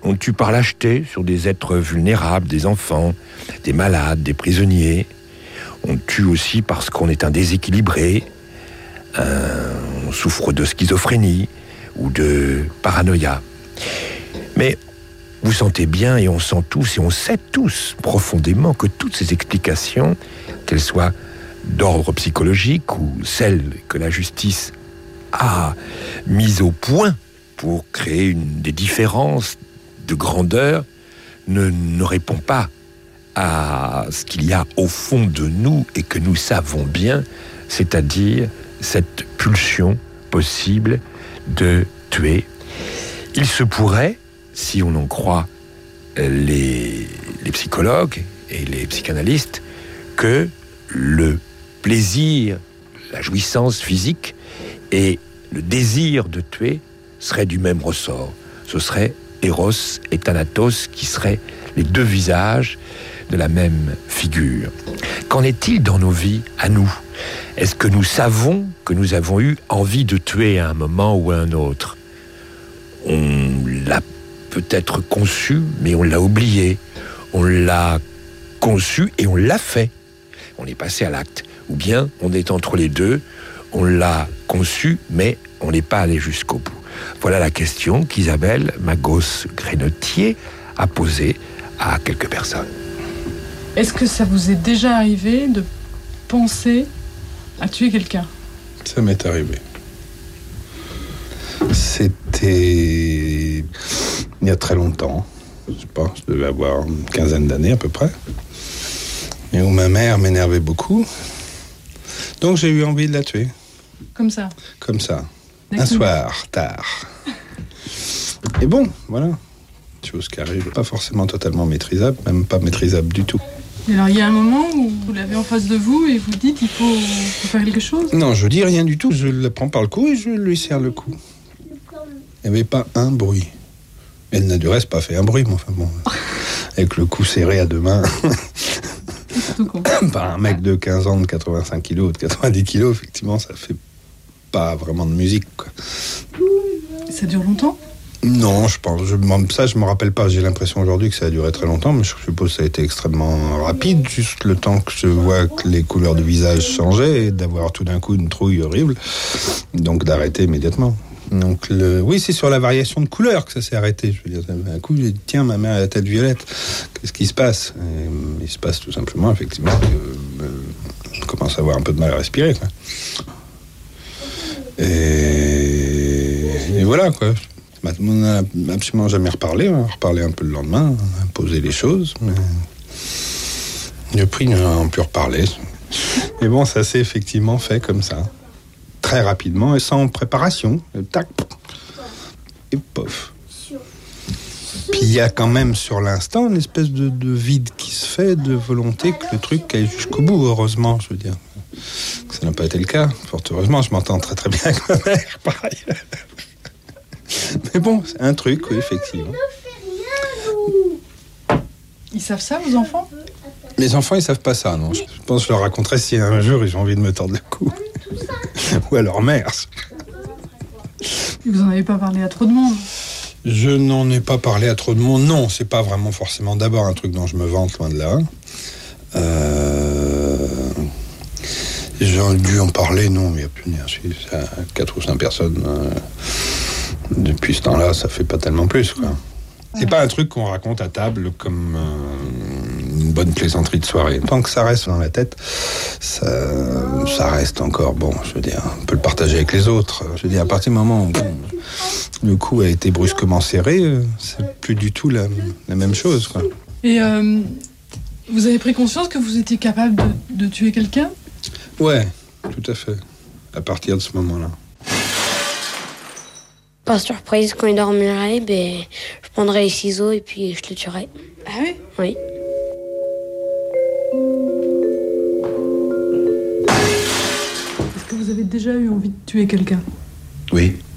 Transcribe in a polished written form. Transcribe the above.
On tue par lâcheté sur des êtres vulnérables, des enfants, des malades, des prisonniers. On tue aussi parce qu'on est un déséquilibré, on souffre de schizophrénie ou de paranoïa. Mais vous sentez bien, et on sent tous, et on sait tous profondément que toutes ces explications, qu'elles soient d'ordre psychologique ou celles que la justice a mises au point pour créer des différences de grandeur, ne répond pas à ce qu'il y a au fond de nous et que nous savons bien, c'est-à-dire cette pulsion possible de tuer. Il se pourrait, si on en croit les psychologues et les psychanalystes, que le plaisir, la jouissance physique et le désir de tuer seraient du même ressort. Ce serait Eros et Thanatos qui seraient les deux visages de la même figure. Qu'en est-il dans nos vies, à nous ? Est-ce que nous savons que nous avons eu envie de tuer à un moment ou à un autre ? On l'a peut-être conçu, mais on l'a oublié. On l'a conçu et on l'a fait. On est passé à l'acte. Ou bien on est entre les deux, on l'a conçu, mais on n'est pas allé jusqu'au bout. Voilà la question qu'Isabelle Magos-Grenotier a posée à quelques personnes. Est-ce que ça vous est déjà arrivé de penser à tuer quelqu'un ? Ça m'est arrivé. C'était il y a très longtemps, je sais pas, je devais avoir une quinzaine d'années à peu près, et où ma mère m'énervait beaucoup, donc j'ai eu envie de la tuer. Comme ça ? Comme ça. Un soir, tard. Et bon, voilà. Chose qui arrive, pas forcément totalement maîtrisable, même pas maîtrisable du tout. Et alors il y a un moment où vous l'avez en face de vous et vous dites il faut faire quelque chose ? Non, je dis rien du tout. Je la prends par le cou et je lui serre le cou. Il n'y avait pas un bruit. Elle n'a du reste pas fait un bruit, mais enfin bon. Avec le cou serré à deux mains. Par un mec de 15 ans, de 85 kilos, de 90 kilos, effectivement, ça fait pas vraiment de musique, quoi. Ça dure longtemps ? Non, je pense. Je me rappelle pas. J'ai l'impression aujourd'hui que ça a duré très longtemps, mais je suppose que ça a été extrêmement rapide, juste le temps que je vois que les couleurs du visage changeaient et d'avoir tout d'un coup une trouille horrible, donc d'arrêter immédiatement. Donc oui, c'est sur la variation de couleur que ça s'est arrêté. Je veux dire, d'un coup, j'ai dit tiens, ma mère a la tête violette. Qu'est-ce qui se passe ? Il se passe tout simplement, effectivement, que je commence à avoir un peu de mal à respirer, quoi. Et voilà, quoi. On n'a absolument jamais reparlé. On a reparlé un peu le lendemain, on a posé les choses, mais depuis, on n'a plus reparlé. Mais bon, ça s'est effectivement fait comme ça, très rapidement et sans préparation. Tac, et pof. Puis il y a quand même sur l'instant une espèce de vide qui se fait, de volonté que le truc aille jusqu'au bout, heureusement, je veux dire. Ça n'a pas été le cas, fort heureusement, je m'entends très très bien avec ma mère, pareil. Mais bon, c'est un truc, oui, effectivement. Ils savent ça, vos enfants ? Les enfants, ils savent pas ça, non. Je pense que je leur raconterai si un jour ils ont envie de me tordre le cou. Ou à leur mère. Vous en avez pas parlé à trop de monde ? Je n'en ai pas parlé à trop de monde. Non, c'est pas vraiment forcément d'abord un truc dont je me vante, loin de là. J'ai dû en parler, non, il n'y a plus rien. C'est à 4 ou 5 personnes. Depuis ce temps-là, ça fait pas tellement plus, quoi. C'est pas un truc qu'on raconte à table comme une bonne plaisanterie de soirée. Tant que ça reste dans la tête, ça reste encore, bon, je veux dire, on peut le partager avec les autres. Je veux dire, à partir du moment où le coup a été brusquement serré, c'est plus du tout la même chose, quoi. Et vous avez pris conscience que vous étiez capable de tuer quelqu'un ? Ouais, tout à fait. À partir de ce moment-là. Par surprise, quand il dormirait, je prendrais les ciseaux et puis je le tuerais. Ah oui ? Oui. Est-ce que vous avez déjà eu envie de tuer quelqu'un ? Oui.